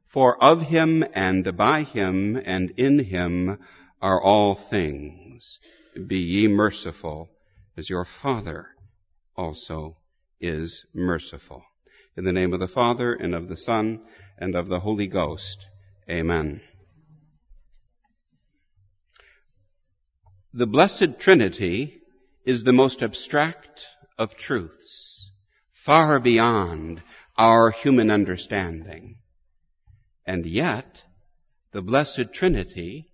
For of him and by him and in him are all things. Be ye merciful, as your Father also is merciful. In the name of the Father, and of the Son, and of the Holy Ghost. Amen. The Blessed Trinity is the most abstract of truths, far beyond our human understanding. And yet, the Blessed Trinity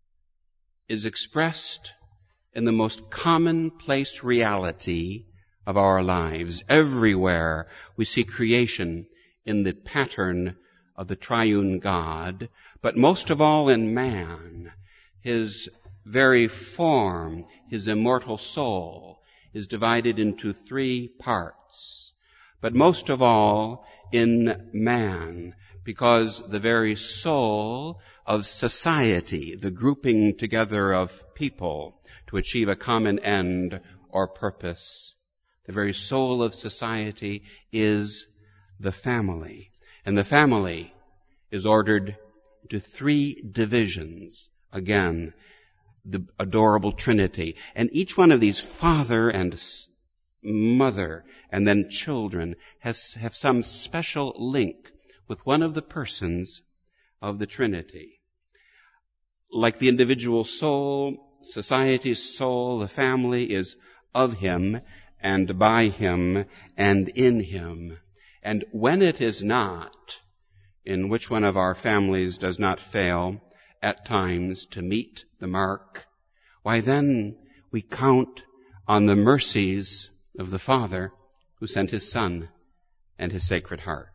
is expressed in the most commonplace reality of our lives. Everywhere we see creation in the pattern of the triune God, but most of all in man. His very form, his immortal soul, is divided into three parts. But most of all in man, because the very soul of society, the grouping together of people to achieve a common end or purpose, the very soul of society is the family. And the family is ordered into three divisions. Again, the adorable Trinity. And each one of these, father and mother and then children, have some special link with one of the persons of the Trinity. Like the individual soul, society's soul, the family is of him and by him and in him. And when it is not, in which one of our families does not fail at times to meet the mark, why then we count on the mercies of the Father who sent his Son and his Sacred Heart.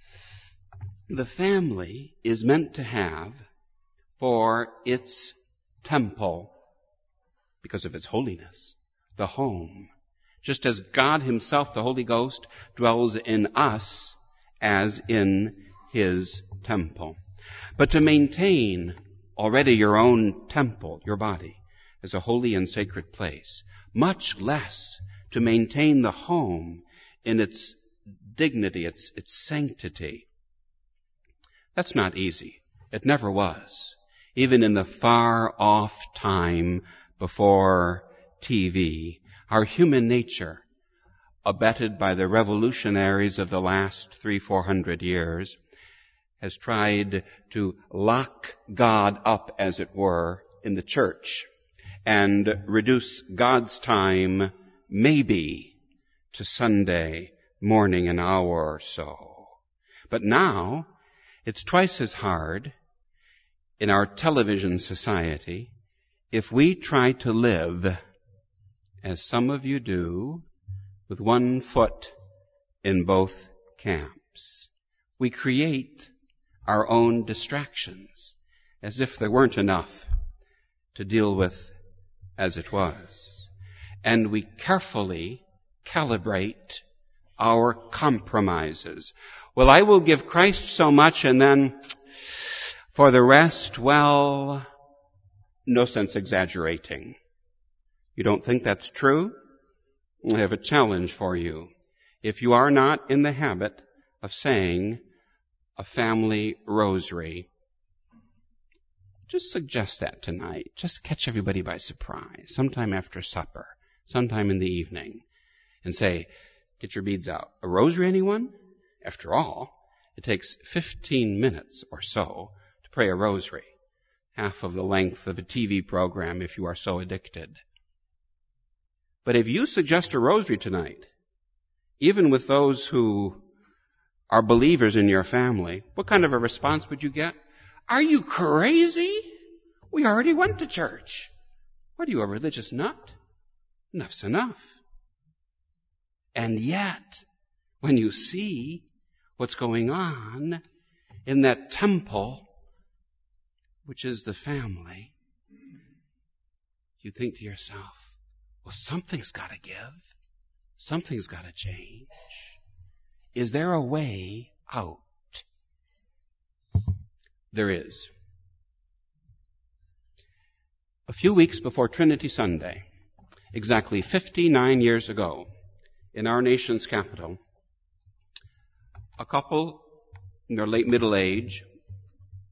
The family is meant to have for its temple, because of its holiness, the home, just as God himself, the Holy Ghost, dwells in us as in his temple. But to maintain already your own temple, your body, as a holy and sacred place, much less to maintain the home in its dignity, its sanctity. That's not easy. It never was. Even in the far off time before TV, our human nature, abetted by the revolutionaries of the last 300-400 years, has tried to lock God up, as it were, in the church and reduce God's time maybe to Sunday morning, an hour or so. But now it's twice as hard in our television society if we try to live, as some of you do, with one foot in both camps. We create our own distractions as if there weren't enough to deal with as it was. And we carefully calibrate our compromises. Well, I will give Christ so much, and then for the rest, well, no sense exaggerating. You don't think that's true? I have a challenge for you. If you are not in the habit of saying a family rosary, just suggest that tonight. Just catch everybody by surprise, sometime after supper, sometime in the evening, and say, get your beads out. A rosary, anyone? After all, it takes 15 minutes or so to pray a rosary, half of the length of a TV program if you are so addicted. But if you suggest a rosary tonight, even with those who are believers in your family, what kind of a response would you get? Are you crazy? We already went to church. What are you, a religious nut? Enough's enough. And yet, when you see what's going on in that temple, which is the family, you think to yourself, well, something's got to give. Something's got to change. Is there a way out? There is. A few weeks before Trinity Sunday, exactly 59 years ago, in our nation's capital, a couple in their late middle age,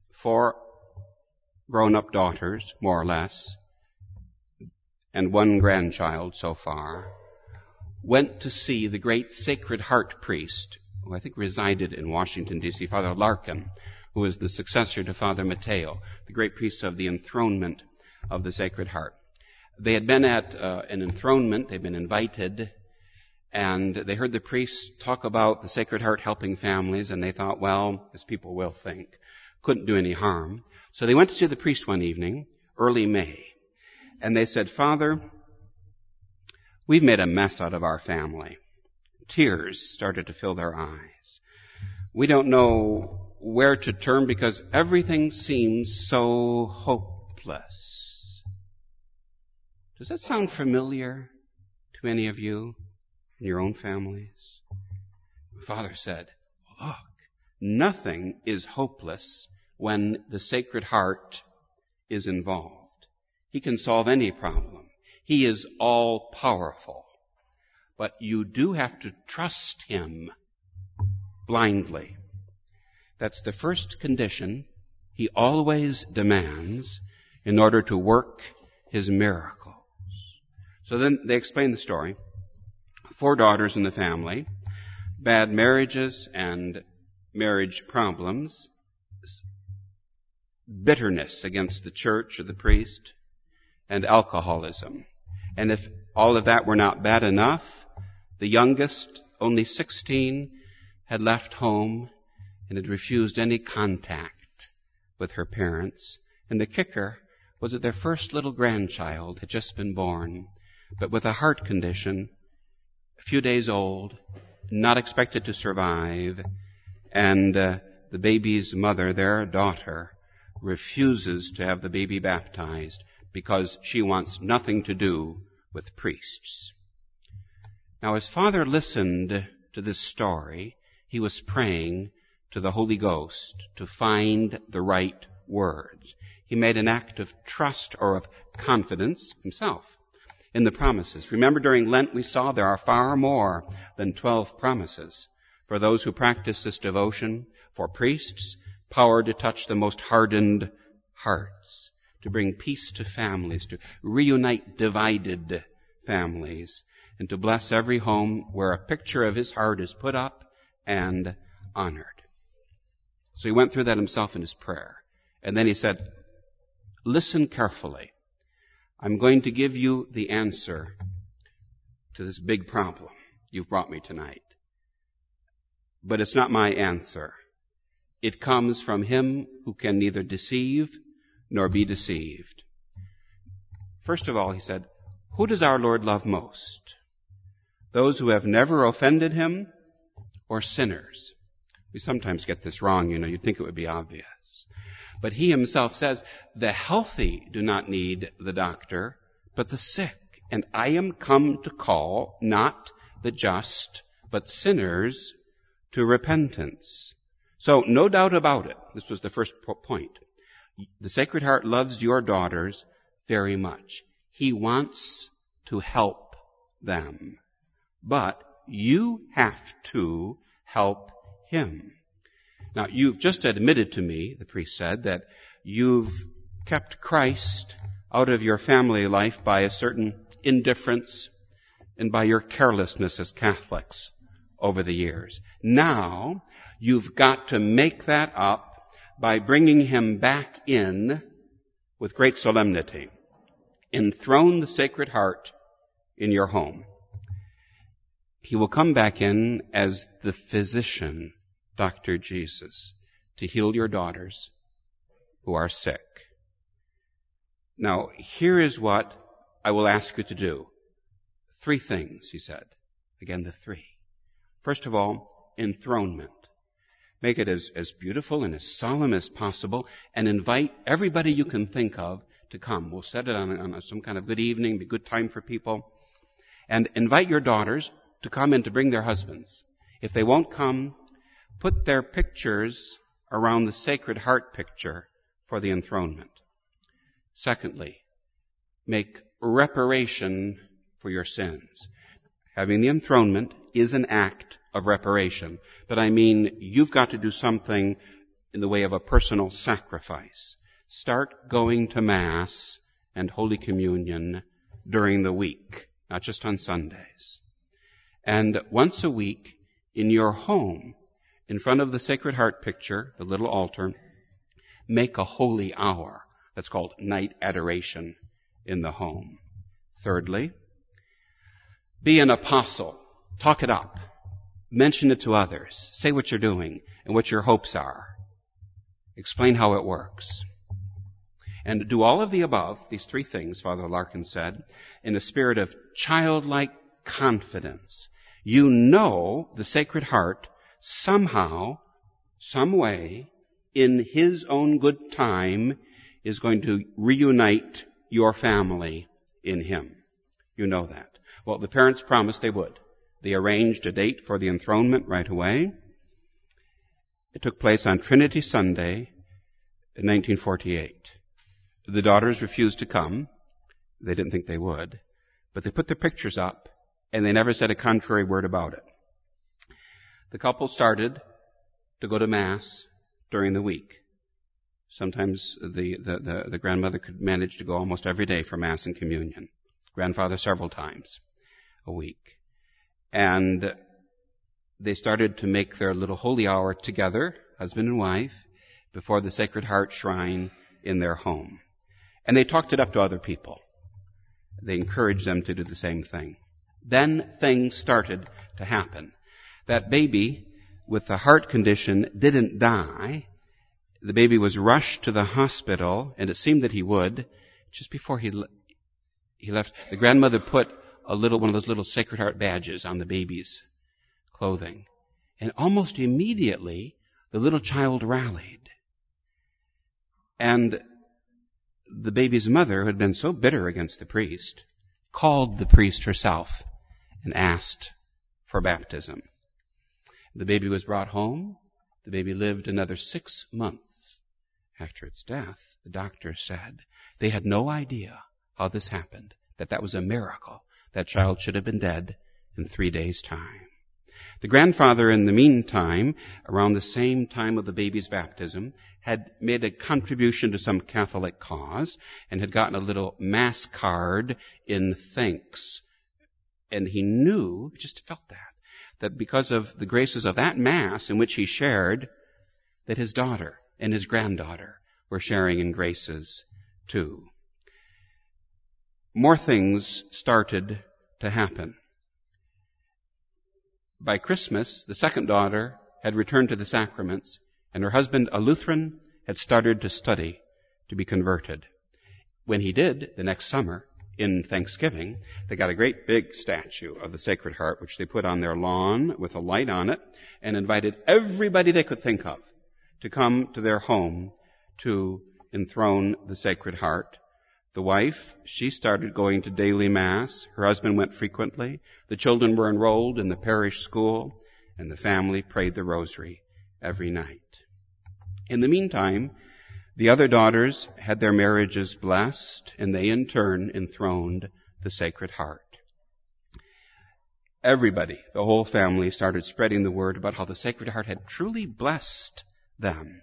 4 grown-up daughters, more or less, and 1 grandchild so far, went to see the great Sacred Heart priest, who I think resided in Washington, D.C., Father Larkin, who was the successor to Father Mateo, the great priest of the enthronement of the Sacred Heart. They had been at an enthronement, they'd been invited, and they heard the priest talk about the Sacred Heart helping families, and they thought, well, as people will think, couldn't do any harm. So they went to see the priest one evening, early May, and they said, Father, we've made a mess out of our family. Tears started to fill their eyes. We don't know where to turn because everything seems so hopeless. Does that sound familiar to any of you in your own families? The Father said, look, nothing is hopeless when the Sacred Heart is involved. He can solve any problem. He is all-powerful. But you do have to trust Him blindly. That's the first condition He always demands in order to work His miracles. So then they explain the story. 4 daughters in the family, bad marriages and marriage problems, bitterness against the church or the priest, and alcoholism. And if all of that were not bad enough, the youngest, only 16, had left home and had refused any contact with her parents. And the kicker was that their first little grandchild had just been born, but with a heart condition, a few days old, not expected to survive, and the baby's mother, their daughter, refuses to have the baby baptized because she wants nothing to do with priests. Now, as Father listened to this story, he was praying to the Holy Ghost to find the right words. He made an act of trust or of confidence himself in the promises. Remember, during Lent we saw there are far more than 12 promises for those who practice this devotion, for priests, power to touch the most hardened hearts, to bring peace to families, to reunite divided families, and to bless every home where a picture of His heart is put up and honored. So he went through that himself in his prayer. And then he said, listen carefully. I'm going to give you the answer to this big problem you've brought me tonight. But it's not my answer. It comes from Him who can neither deceive nor be deceived. First of all, he said, who does our Lord love most? Those who have never offended Him or sinners? We sometimes get this wrong, you'd think it would be obvious. But He Himself says, the healthy do not need the doctor, but the sick. And I am come to call not the just, but sinners to repentance. So no doubt about it. This was the first point. The Sacred Heart loves your daughters very much. He wants to help them. But you have to help Him. Now, you've just admitted to me, the priest said, that you've kept Christ out of your family life by a certain indifference and by your carelessness as Catholics over the years. Now, you've got to make that up by bringing Him back in with great solemnity. Enthrone the Sacred Heart in your home. He will come back in as the physician, Dr. Jesus, to heal your daughters who are sick. Now, here is what I will ask you to do. 3 things, he said. Again, the 3. First of all, enthronement. Make it as beautiful and as solemn as possible, and invite everybody you can think of to come. We'll set it on some kind of good evening, be a good time for people. And invite your daughters to come and to bring their husbands. If they won't come, put their pictures around the Sacred Heart picture for the enthronement. Secondly, make reparation for your sins. Having the enthronement is an act of reparation. But I mean, you've got to do something in the way of a personal sacrifice. Start going to Mass and Holy Communion during the week, not just on Sundays. And once a week, in your home, in front of the Sacred Heart picture, the little altar, make a holy hour. That's called night adoration in the home. Thirdly, be an apostle. Talk it up. Mention it to others. Say what you're doing and what your hopes are. Explain how it works. And do all of the above, these three things, Father Larkin said, in a spirit of childlike confidence. You know the Sacred Heart somehow, some way, in His own good time, is going to reunite your family in Him. You know that. Well, the parents promised they would. They arranged a date for the enthronement right away. It took place on Trinity Sunday in 1948. The daughters refused to come. They didn't think they would. But they put their pictures up, and they never said a contrary word about it. The couple started to go to Mass during the week. Sometimes the grandmother could manage to go almost every day for Mass and Communion. Grandfather several times a week. And they started to make their little holy hour together, husband and wife, before the Sacred Heart shrine in their home. And they talked it up to other people. They encouraged them to do the same thing. Then things started to happen. That baby with the heart condition didn't die. The baby was rushed to the hospital, and it seemed that he would. Just before he left, the grandmother put one of those little Sacred Heart badges on the baby's clothing. And almost immediately, the little child rallied. And the baby's mother, who had been so bitter against the priest, called the priest herself and asked for baptism. The baby was brought home. The baby lived another 6 months after its death. The doctor said they had no idea how this happened, that was a miracle. That child should have been dead in 3 days' time. The grandfather, in the meantime, around the same time of the baby's baptism, had made a contribution to some Catholic cause and had gotten a little Mass card in thanks. And he knew, just felt that because of the graces of that Mass in which he shared, that his daughter and his granddaughter were sharing in graces too. More things started to happen. By Christmas, the second daughter had returned to the sacraments, and her husband, a Lutheran, had started to study to be converted. When he did, the next summer, in Thanksgiving, they got a great big statue of the Sacred Heart, which they put on their lawn with a light on it, and invited everybody they could think of to come to their home to enthrone the Sacred Heart. The wife, she started going to daily Mass. Her husband went frequently. The children were enrolled in the parish school, and the family prayed the rosary every night. In the meantime, the other daughters had their marriages blessed, and they in turn enthroned the Sacred Heart. Everybody, the whole family, started spreading the word about how the Sacred Heart had truly blessed them,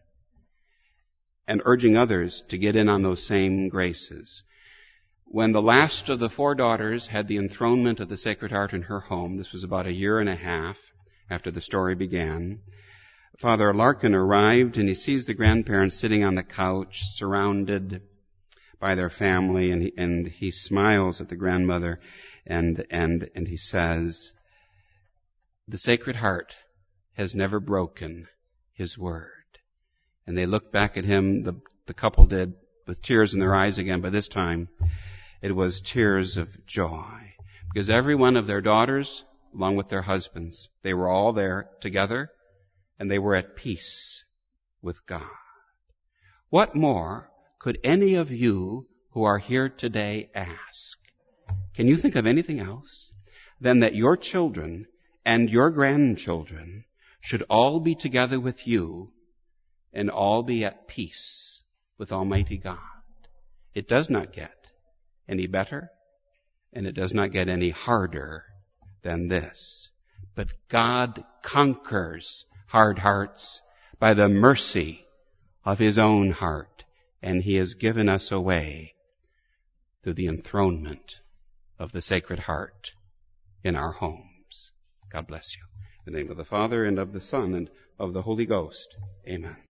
and urging others to get in on those same graces. When the last of the 4 daughters had the enthronement of the Sacred Heart in her home, this was about 1.5 years after the story began, Father Larkin arrived, and he sees the grandparents sitting on the couch, surrounded by their family, and he smiles at the grandmother, and he says, "The Sacred Heart has never broken His word." And they looked back at him, the couple did, with tears in their eyes again, but this time it was tears of joy. Because every one of their daughters, along with their husbands, they were all there together, and they were at peace with God. What more could any of you who are here today ask? Can you think of anything else than that your children and your grandchildren should all be together with you and all be at peace with Almighty God? It does not get any better, and it does not get any harder than this. But God conquers hard hearts by the mercy of his own heart, and he has given us a way to the enthronement of the Sacred Heart in our homes. God bless you. In the name of the Father, and of the Son, and of the Holy Ghost. Amen.